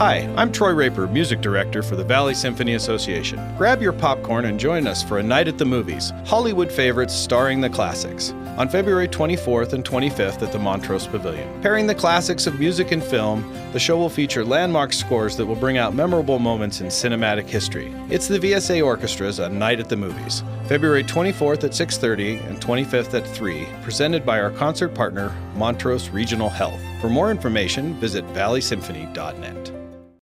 Hi, I'm Troy Raper, Music Director for the Valley Symphony Association. Grab your popcorn and join us for a night at the movies, Hollywood favorites starring the classics, on February 24th and 25th at the Montrose Pavilion. Pairing the classics of music and film, the show will feature landmark scores that will bring out memorable moments in cinematic history. It's the VSA Orchestra's A Night at the Movies, February 24th at 6:30 and 25th at 3, presented by our concert partner, Montrose Regional Health. For more information, visit valleysymphony.net.